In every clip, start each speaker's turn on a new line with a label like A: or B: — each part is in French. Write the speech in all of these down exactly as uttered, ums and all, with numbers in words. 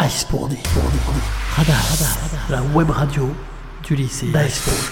A: Icepordi, Radar, la web radio du lycée d'Icepordi.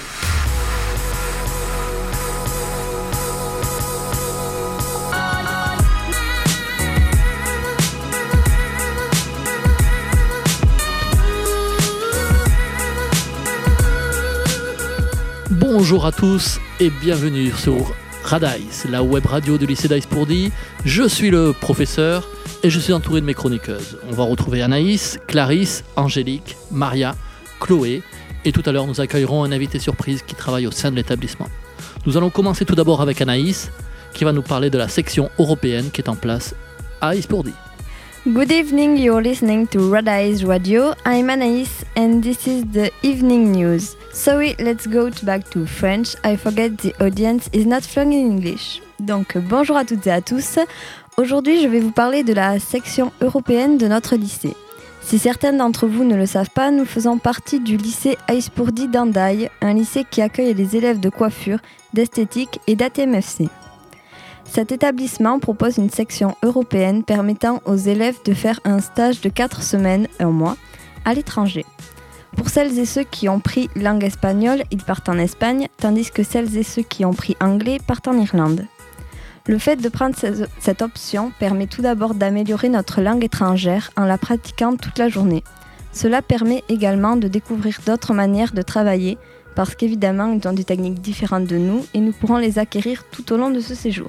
A: Bonjour à tous et bienvenue sur Radice, la web radio du lycée d'Icepordi. Je suis le professeur et je suis entouré de mes chroniqueuses. On va retrouver Anaïs, Clarisse, Angélique, Maria, Chloé et tout à l'heure nous accueillerons un invité surprise qui travaille au sein de l'établissement. Nous allons commencer tout d'abord avec Anaïs qui va nous parler de la section européenne qui est en place à Icepordi.
B: Good evening, you're listening to Radice Radio. I'm Anaïs and this is the evening news. Sorry, let's go back to French. I forget the audience is not fluent in English. Donc bonjour à toutes et à tous. Aujourd'hui, je vais vous parler de la section européenne de notre lycée. Si certains d'entre vous ne le savent pas, nous faisons partie du lycée Icepordi d'Hendaye, un lycée qui accueille les élèves de coiffure, d'esthétique et d'A T M F C. Cet établissement propose une section européenne permettant aux élèves de faire un stage de quatre semaines, un mois, à l'étranger. Pour celles et ceux qui ont pris langue espagnole, ils partent en Espagne, tandis que celles et ceux qui ont pris anglais partent en Irlande. Le fait de prendre cette option permet tout d'abord d'améliorer notre langue étrangère en la pratiquant toute la journée. Cela permet également de découvrir d'autres manières de travailler, parce qu'évidemment, ils ont des techniques différentes de nous et nous pourrons les acquérir tout au long de ce séjour.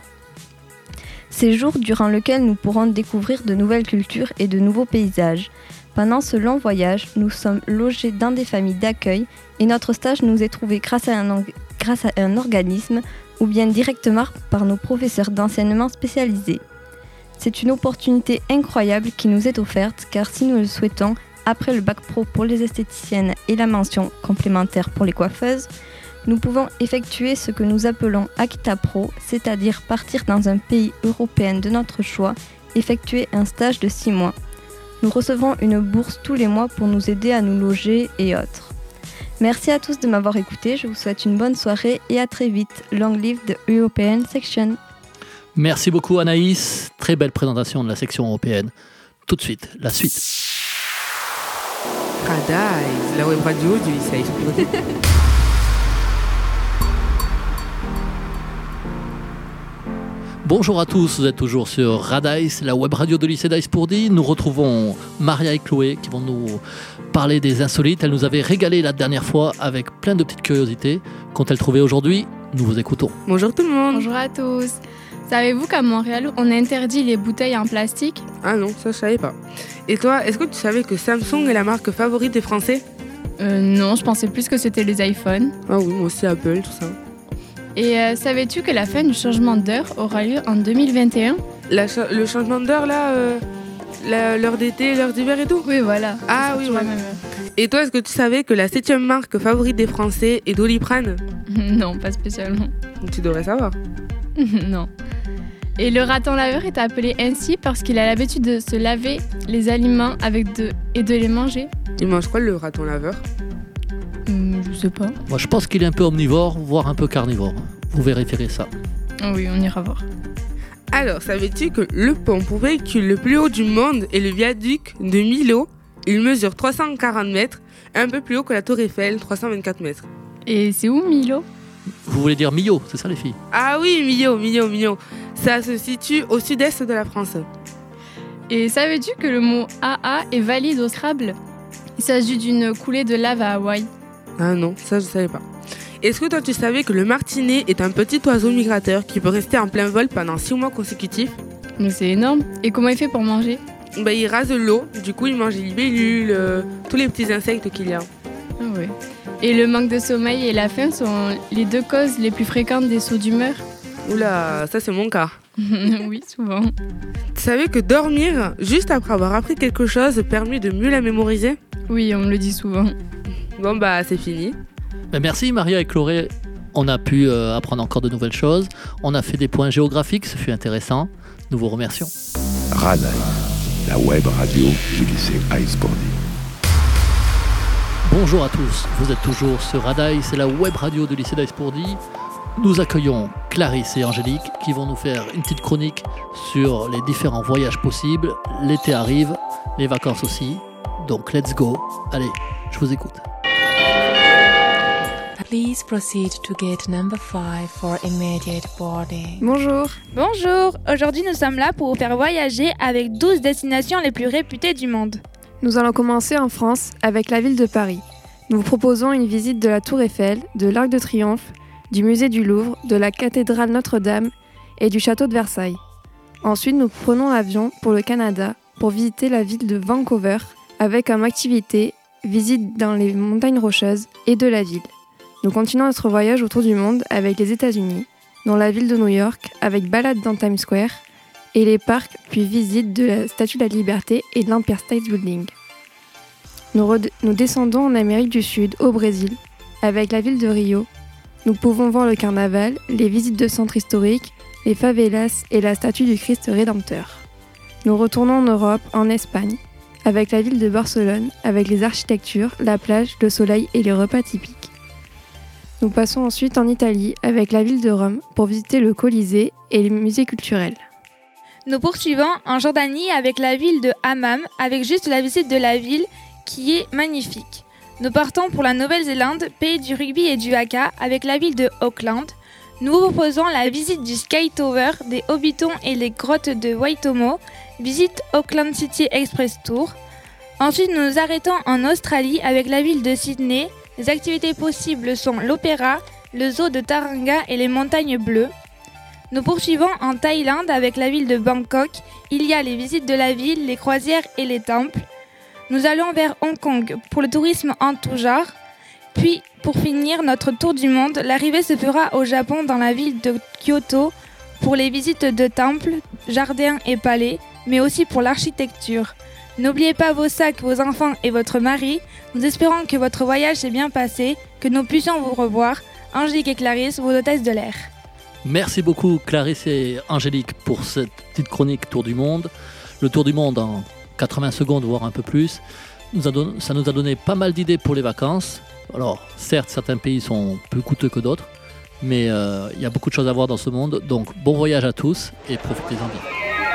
B: Séjour durant lequel nous pourrons découvrir de nouvelles cultures et de nouveaux paysages. Pendant ce long voyage, nous sommes logés dans des familles d'accueil et notre stage nous est trouvé grâce à un, grâce à un organisme ou bien directement par nos professeurs d'enseignement spécialisés. C'est une opportunité incroyable qui nous est offerte car si nous le souhaitons, après le bac pro pour les esthéticiennes et la mention complémentaire pour les coiffeuses, nous pouvons effectuer ce que nous appelons Akita Pro, c'est-à-dire partir dans un pays européen de notre choix, effectuer un stage de six mois. Nous recevrons une bourse tous les mois pour nous aider à nous loger et autres. Merci à tous de m'avoir écouté, je vous souhaite une bonne soirée et à très vite. Long live the European Section.
A: Merci beaucoup Anaïs, très belle présentation de la section européenne. Tout de suite, la suite.
C: Radice, la web radio du lycée Icepordi.
A: Bonjour à tous, vous êtes toujours sur Radice, la web radio de lycée d'Icepordi. Nous retrouvons Maria et Chloé qui vont nous parler des insolites. Elles nous avaient régalé la dernière fois avec plein de petites curiosités. Qu'ont-elles trouvé aujourd'hui ? Nous vous écoutons.
C: Bonjour tout le monde.
D: Bonjour à tous. Savez-vous qu'à Montréal, on interdit les bouteilles en plastique ?
C: Ah non, ça je savais pas. Et toi, est-ce que tu savais que Samsung est la marque favorite des Français ?
D: Euh, non, je pensais plus que c'était les iPhones.
C: Ah oui, moi aussi Apple, tout ça.
D: Et euh, savais-tu que la fin du changement d'heure aura lieu en deux mille vingt et un ?
C: La cha- Le changement d'heure là, euh, la, l'heure d'été, l'heure d'hiver et tout ?
D: Oui, voilà.
C: Ah oui, ouais. Et toi, est-ce que tu savais que la septième marque favorite des Français est Doliprane ?
D: Non, pas spécialement.
C: Tu devrais savoir.
D: Non. Et le raton laveur est appelé ainsi parce qu'il a l'habitude de se laver les aliments avec de... et de les manger.
C: Il mange quoi le raton laveur ?
D: Hum, je sais pas.
A: Moi je pense qu'il est un peu omnivore, voire un peu carnivore. Vous vérifierez ça.
D: Oui, on ira voir.
C: Alors, savais-tu que le pont pour véhicules le plus haut du monde est le viaduc de Milo ? Il mesure trois cent quarante mètres, un peu plus haut que la tour Eiffel, trois cent vingt-quatre mètres.
D: Et c'est où Milo ?
A: Vous voulez dire Millau, c'est ça les filles ?
C: Ah oui, Millau, Millau, Millau. Ça se situe au sud-est de la France.
D: Et savais-tu que le mot A A est valide au Scrabble ? Il s'agit d'une coulée de lave à Hawaï.
C: Ah non, ça je savais pas. Est-ce que toi tu savais que le martinet est un petit oiseau migrateur qui peut rester en plein vol pendant six mois consécutifs ?
D: Mais c'est énorme. Et comment il fait pour manger ?
C: Bah, il rase l'eau, du coup il mange les libellules, euh, tous les petits insectes qu'il y a.
D: Ah ouais. Et le manque de sommeil et la faim sont les deux causes les plus fréquentes des sauts d'humeur ?
C: Oula, ça c'est mon cas.
D: Oui, souvent.
C: Tu savais que dormir juste après avoir appris quelque chose permet de mieux la mémoriser ?
D: Oui, on me le dit souvent.
C: Bon bah c'est fini.
A: Ben merci Maria et Chloé, on a pu euh, apprendre encore de nouvelles choses. On a fait des points géographiques, ce fut intéressant. Nous vous remercions.
E: Radice, la web radio du lycée Icepordi.
A: Bonjour à tous, vous êtes toujours sur Radice, c'est la web radio du lycée d'Icepordi. Nous accueillons Clarisse et Angélique qui vont nous faire une petite chronique sur les différents voyages possibles. L'été arrive, les vacances aussi. Donc let's go. Allez, je vous écoute.
F: Please proceed to gate number five for immediate boarding.
B: Bonjour.
G: Bonjour, aujourd'hui nous sommes là pour vous faire voyager avec douze destinations les plus réputées du monde.
H: Nous allons commencer en France avec la ville de Paris. Nous vous proposons une visite de la Tour Eiffel, de l'Arc de Triomphe, du musée du Louvre, de la cathédrale Notre-Dame et du château de Versailles. Ensuite, nous prenons l'avion pour le Canada pour visiter la ville de Vancouver avec comme activité visite dans les montagnes rocheuses et de la ville. Nous continuons notre voyage autour du monde avec les États-Unis, dans la ville de New York avec balade dans Times Square et les parcs, puis visite de la Statue de la Liberté et de l'Empire State Building. Nous, red- nous descendons en Amérique du Sud, au Brésil, avec la ville de Rio. Nous pouvons voir le carnaval, les visites de centres historiques, les favelas et la statue du Christ Rédempteur. Nous retournons en Europe, en Espagne, avec la ville de Barcelone, avec les architectures, la plage, le soleil et les repas typiques. Nous passons ensuite en Italie, avec la ville de Rome, pour visiter le Colisée et les musées culturels.
G: Nous poursuivons en Jordanie avec la ville de Hammam, avec juste la visite de la ville qui est magnifique. Nous partons pour la Nouvelle-Zélande, pays du rugby et du haka, avec la ville de Auckland. Nous vous proposons la visite du Sky Tower, des Hobbiton et les grottes de Waitomo, visite Auckland City Express Tour. Ensuite, nous nous arrêtons en Australie avec la ville de Sydney. Les activités possibles sont l'opéra, le zoo de Taranga et les montagnes bleues. Nous poursuivons en Thaïlande avec la ville de Bangkok. Il y a les visites de la ville, les croisières et les temples. Nous allons vers Hong Kong pour le tourisme en tout genre. Puis, pour finir notre tour du monde, l'arrivée se fera au Japon dans la ville de Kyoto pour les visites de temples, jardins et palais, mais aussi pour l'architecture. N'oubliez pas vos sacs, vos enfants et votre mari. Nous espérons que votre voyage s'est bien passé, que nous puissions vous revoir. Angélique et Clarisse, vos hôtesses de l'air.
A: Merci beaucoup Clarisse et Angélique pour cette petite chronique Tour du Monde. Le Tour du Monde en quatre-vingts secondes, voire un peu plus. Nous a don- ça nous a donné pas mal d'idées pour les vacances. Alors, certes, certains pays sont plus coûteux que d'autres, mais il euh, y a beaucoup de choses à voir dans ce monde. Donc, bon voyage à tous et profitez-en bien.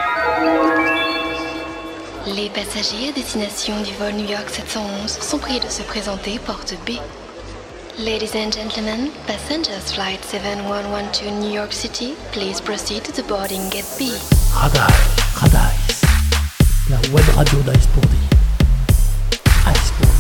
I: Les passagers à destination du vol New York sept cent onze sont priés de se présenter porte B. Ladies and gentlemen, passengers flight seven one one two New York City, please proceed to the boarding gate B.
A: Radai, Radai, la web radio d'Ice pour D. Ice pour D.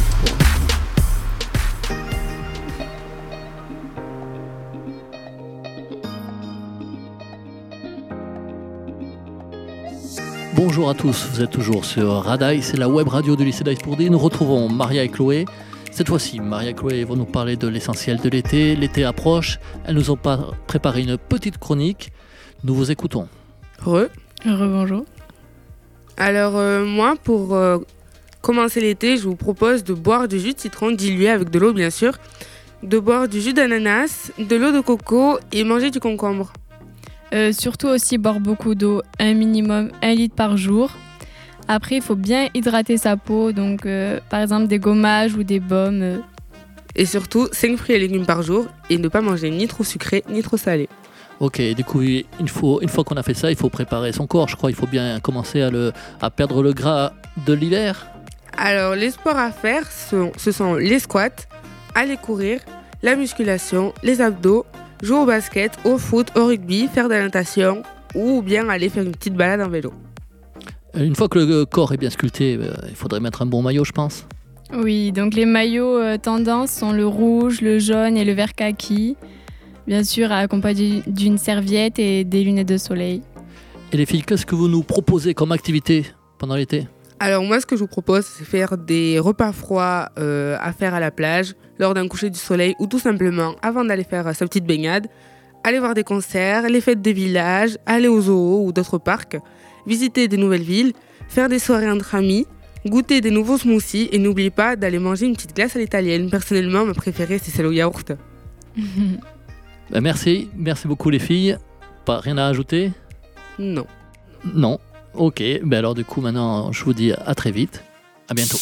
A: Bonjour à tous, vous êtes toujours sur Radai, c'est la web radio du lycée d'Ice pour D. Nous retrouvons Maria et Chloé. Cette fois-ci, Maria et Chloé vont nous parler de l'essentiel de l'été. L'été approche, elles nous ont pas préparé une petite chronique. Nous vous écoutons.
C: Re.
D: Rebonjour.
C: Alors euh, moi, pour euh, commencer l'été, je vous propose de boire du jus de citron dilué avec de l'eau bien sûr, de boire du jus d'ananas, de l'eau de coco et manger du concombre.
D: Euh, surtout aussi boire beaucoup d'eau, un minimum un litre par jour. Après, il faut bien hydrater sa peau, donc euh, par exemple des gommages ou des baumes. Euh.
C: Et surtout, cinq fruits et légumes par jour et ne pas manger ni trop sucré ni trop salé.
A: Ok, du coup, il faut, une fois qu'on a fait ça, il faut préparer son corps. Je crois qu'il faut bien commencer à, le, à perdre le gras de l'hiver.
C: Alors, les sports à faire, sont, ce sont les squats, aller courir, la musculation, les abdos, jouer au basket, au foot, au rugby, faire de la natation ou bien aller faire une petite balade en vélo.
A: Une fois que le corps est bien sculpté, euh, il faudrait mettre un bon maillot, je pense.
D: Oui, donc les maillots euh, tendance sont le rouge, le jaune et le vert kaki. Bien sûr, accompagné d'une serviette et des lunettes de soleil.
A: Et les filles, qu'est-ce que vous nous proposez comme activité pendant l'été ?
C: Alors moi, ce que je vous propose, c'est faire des repas froids euh, à faire à la plage, lors d'un coucher du soleil ou tout simplement avant d'aller faire sa petite baignade, aller voir des concerts, les fêtes des villages, aller au zoo ou d'autres parcs, visiter des nouvelles villes, faire des soirées entre amis, goûter des nouveaux smoothies et n'oubliez pas d'aller manger une petite glace à l'italienne. Personnellement, ma préférée, c'est celle au yaourt.
A: Ben merci, merci beaucoup les filles. Pas rien à ajouter ?
C: Non.
A: Non. Ok, ben alors du coup maintenant je vous dis à très vite. À bientôt.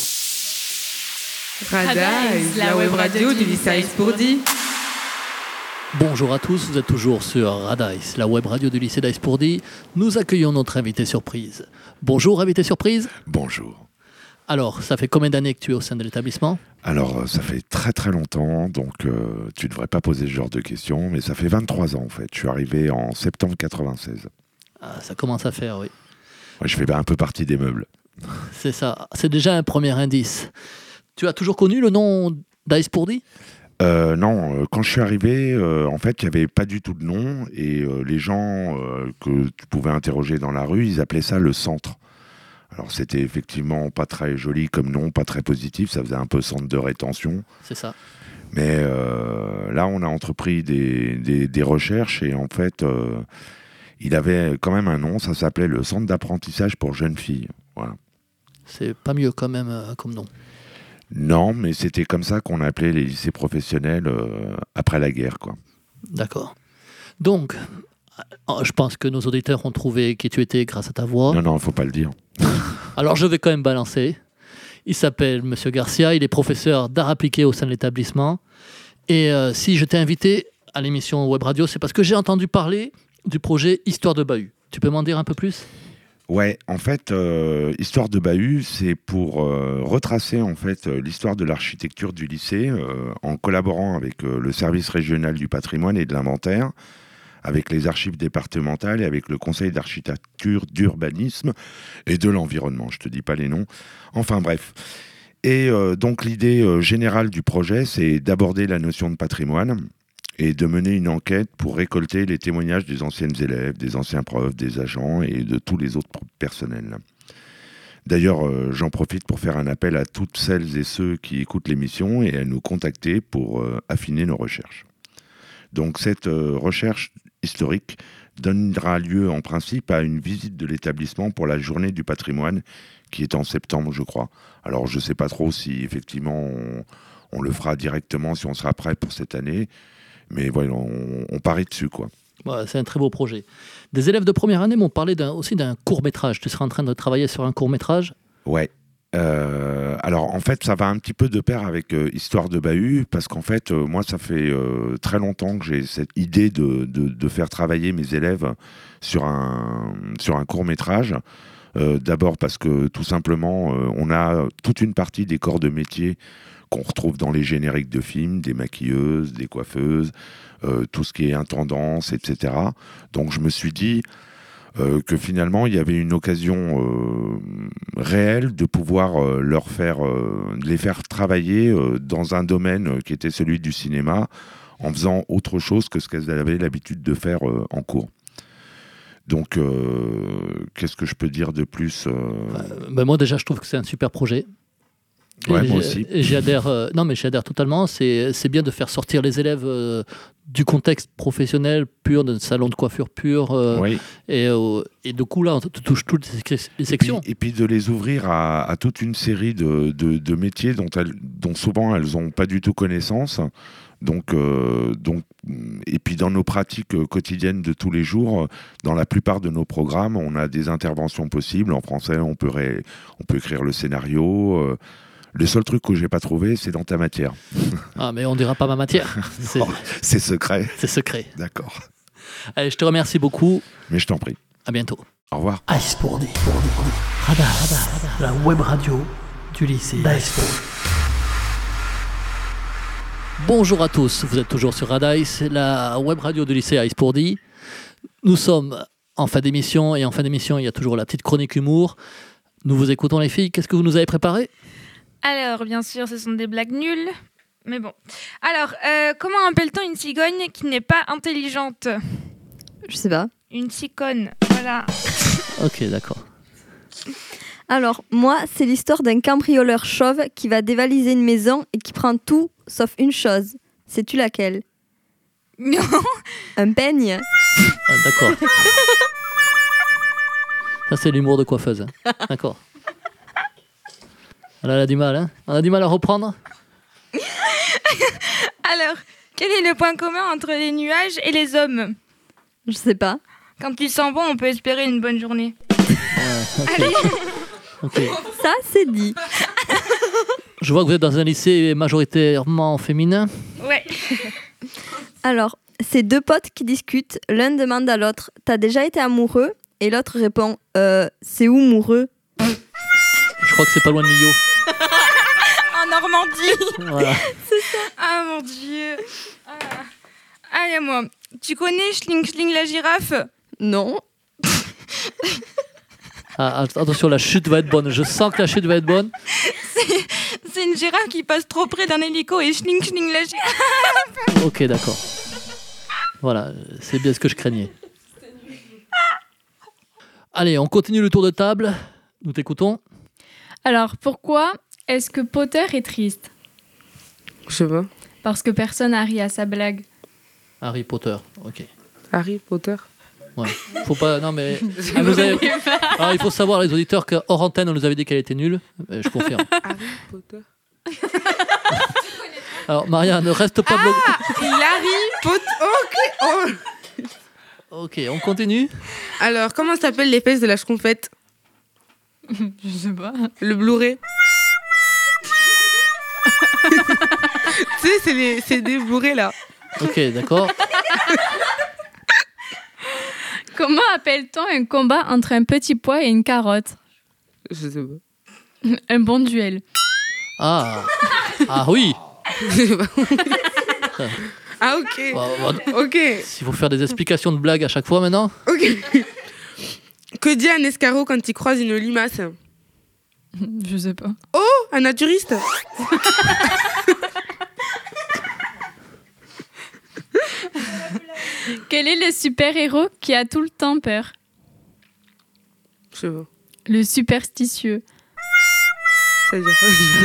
C: Radai, la web radio du lycée Ice pour D.
A: Bonjour à tous, vous êtes toujours sur Radai, la web radio du lycée d'Ice pour D. Nous accueillons notre invité surprise. Bonjour invité surprise.
E: Bonjour.
A: Alors, ça fait combien d'années que tu es au sein de l'établissement ?
E: Alors, euh, ça fait très très longtemps, donc euh, tu ne devrais pas poser ce genre de questions, mais ça fait vingt-trois ans en fait. Je suis arrivé en septembre quatre-vingt-seize.
A: Ah, ça commence à faire, oui.
E: Ouais, je fais un peu partie des meubles.
A: C'est ça. C'est déjà un premier indice. Tu as toujours connu le nom d'Ice Pourdi ?
E: euh, Non, euh, quand je suis arrivé, euh, en fait, il n'y avait pas du tout de nom, et euh, les gens euh, que tu pouvais interroger dans la rue, ils appelaient ça le centre. Alors c'était effectivement pas très joli comme nom, pas très positif, ça faisait un peu centre de rétention.
A: C'est ça.
E: Mais euh, là, on a entrepris des, des, des recherches et en fait, euh, il avait quand même un nom, ça s'appelait le Centre d'apprentissage pour jeunes filles. Voilà.
A: C'est pas mieux quand même euh, comme nom.
E: Non, mais c'était comme ça qu'on appelait les lycées professionnels euh, après la guerre, quoi.
A: D'accord. Donc, je pense que nos auditeurs ont trouvé qui tu étais grâce à ta voix.
E: Non, non, il ne faut pas le dire.
A: Alors, je vais quand même balancer. Il s'appelle Monsieur Garcia, il est professeur d'art appliqué au sein de l'établissement. Et euh, si je t'ai invité à l'émission Web Radio, c'est parce que j'ai entendu parler du projet Histoire de Bahut. Tu peux m'en dire un peu plus ?
E: Ouais, en fait, euh, Histoire de Bahut, c'est pour euh, retracer en fait l'histoire de l'architecture du lycée euh, en collaborant avec euh, le service régional du patrimoine et de l'inventaire, avec les archives départementales et avec le conseil d'architecture, d'urbanisme et de l'environnement. Je te dis pas les noms. Enfin bref. Et euh, donc l'idée euh, générale du projet, c'est d'aborder la notion de patrimoine et de mener une enquête pour récolter les témoignages des anciennes élèves, des anciens profs, des agents et de tous les autres personnels. D'ailleurs, euh, j'en profite pour faire un appel à toutes celles et ceux qui écoutent l'émission et à nous contacter pour euh, affiner nos recherches. Donc cette euh, recherche historique donnera lieu en principe à une visite de l'établissement pour la journée du patrimoine qui est en septembre, je crois. Alors je ne sais pas trop si effectivement on, on le fera directement, si on sera prêt pour cette année, mais voilà, on, on parie dessus, quoi.
A: Ouais, c'est un très beau projet. Des élèves de première année m'ont parlé d'un, aussi d'un court-métrage. Tu seras en train de travailler sur un court-métrage ?
E: Ouais. Euh, alors en fait ça va un petit peu de pair avec euh, Histoire de Bahut parce qu'en fait euh, moi ça fait euh, très longtemps que j'ai cette idée de, de, de faire travailler mes élèves sur un, sur un court-métrage. Euh, d'abord parce que tout simplement euh, on a toute une partie des corps de métier qu'on retrouve dans les génériques de films, des maquilleuses, des coiffeuses, euh, tout ce qui est intendance, et cetera. Donc je me suis dit Euh, que finalement il y avait une occasion euh, réelle de pouvoir euh, leur faire, euh, les faire travailler euh, dans un domaine euh, qui était celui du cinéma en faisant autre chose que ce qu'elles avaient l'habitude de faire euh, en cours. Donc euh, qu'est-ce que je peux dire de plus euh...
A: euh, ben Moi déjà je trouve que c'est un super projet.
E: Ouais,
A: et
E: moi aussi.
A: Et j'adhère, euh, non mais j'adhère totalement. C'est, c'est bien de faire sortir les élèves euh, du contexte professionnel pur, d'un salon de coiffure pur. Euh,
E: oui.
A: et, euh, et du coup là, on touche toutes les sections.
E: Et puis, et puis de les ouvrir à, à toute une série de, de, de métiers dont, elles, dont souvent elles n'ont pas du tout connaissance. Donc, euh, donc, et puis dans nos pratiques quotidiennes de tous les jours, dans la plupart de nos programmes, on a des interventions possibles. En français, on peut, ré, on peut écrire le scénario. Euh, Le seul truc que j'ai pas trouvé, c'est dans ta matière.
A: Ah, mais on dira pas ma matière. C'est,
E: non, c'est secret.
A: C'est secret.
E: D'accord.
A: Allez, je te remercie beaucoup.
E: Mais je t'en prie.
A: À bientôt.
E: Au revoir.
A: Ice Pourdi. Radar, radar, la web radio du lycée d'Ice Pourdi. Bonjour à tous, vous êtes toujours sur Radice, la web radio du lycée Ice Pourdi. Nous sommes en fin d'émission et en fin d'émission, il y a toujours la petite chronique humour. Nous vous écoutons les filles, qu'est-ce que vous nous avez préparé ?
G: Alors, bien sûr, ce sont des blagues nulles. Mais bon. Alors, euh, comment appelle-t-on une cigogne qui n'est pas intelligente ?
B: Je sais pas.
G: Une ciconne, voilà.
A: Ok, d'accord.
B: Alors, moi, c'est l'histoire d'un cambrioleur chauve qui va dévaliser une maison et qui prend tout sauf une chose. Sais-tu laquelle ?
G: Non.
B: Un peigne.
A: Ah, d'accord. Ça, c'est l'humour de coiffeuse. Hein. D'accord. Elle a du mal, hein ? On a du mal à reprendre ?
G: Alors, quel est le point commun entre les nuages et les hommes ?
B: Je sais pas.
G: Quand ils sont bons, on peut espérer une bonne journée.
A: Ouais, okay.
G: Allez.
A: Okay.
B: Ça, c'est dit.
A: Je vois que vous êtes dans un lycée majoritairement féminin.
G: Ouais.
B: Alors, c'est deux potes qui discutent. L'un demande à l'autre « T'as déjà été amoureux ?» Et l'autre répond euh, « C'est où moureux ?»
A: Je crois que c'est pas loin de Millau.
G: En Normandie.
A: Voilà.
G: C'est ça. Ah mon dieu. Ah. Allez, moi. Tu connais Schling Schling la girafe?
B: Non.
A: Ah, attention, la chute va être bonne. Je sens que la chute va être bonne.
G: C'est, c'est une girafe qui passe trop près d'un hélico et Schling Schling la girafe.
A: Ok, d'accord. Voilà, c'est bien ce que je craignais. Allez, on continue le tour de table. Nous t'écoutons.
D: Alors, pourquoi est-ce que Potter est triste?
C: Je sais pas.
D: Parce que personne n'a ri à sa blague.
A: Harry Potter, ok.
C: Harry Potter.
A: Ouais. Faut pas. Non mais. Elle nous avait- Alors, il faut savoir les auditeurs qu'hors antenne on nous avait dit qu'elle était nulle. Euh, Je confirme.
C: Harry Potter.
A: Alors Maria, ne reste pas bloquée.
C: Harry Potter. Ok. Oh.
A: Ok, on continue.
C: Alors, comment s'appellent les fesses de la Schtroumpfette?
D: Je sais pas.
C: Le Blu-ray. Tu sais, c'est, les, c'est des Blu-ray là.
A: Ok, d'accord.
D: Comment appelle-t-on un combat entre un petit pois et une carotte?
C: Je sais pas.
D: Un bon duel.
A: Ah, ah oui.
C: Ah ok.
A: Bah, bah,
C: Ok.
A: S'il faut faire des explications de blagues à chaque fois maintenant.
C: Ok. Que dit un escargot quand il croise une limace?
D: Je sais pas.
C: Oh, un naturiste.
D: Quel est le super-héros qui a tout le temps peur?
C: Je sais pas.
D: Le superstitieux.
C: Ça veut dire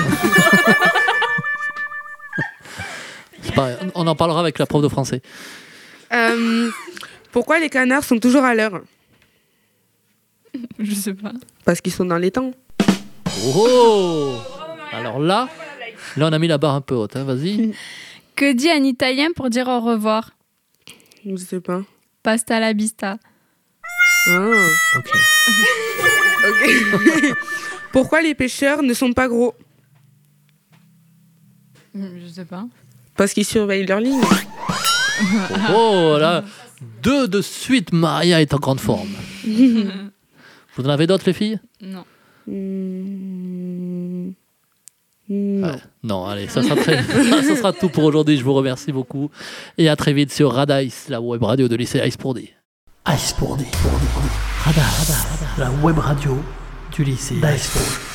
A: C'est pareil, on en parlera avec la prof de français.
C: Euh, pourquoi les canards sont toujours à l'heure?
D: Je sais pas.
C: Parce qu'ils sont dans les temps.
A: Oh. Alors là, là on a mis la barre un peu haute. Hein. Vas-y.
D: Que dit un italien pour dire au revoir?
C: Je sais pas.
D: Pasta la vista.
C: Ah.
A: Ok.
C: Ok. Pourquoi les pêcheurs ne sont pas gros?
D: Je sais pas.
C: Parce qu'ils surveillent leur ligne.
A: Oh là, deux de suite. Maria est en grande forme. Vous en avez d'autres les filles?
D: Non.
C: Mmh. Non.
A: Ouais. Non, allez, ça sera, très... ça sera tout pour aujourd'hui. Je vous remercie beaucoup. Et à très vite sur Radice, la web radio de lycée Ice pour D. Ice pour D. Radice, la web radio du lycée Ice pour D.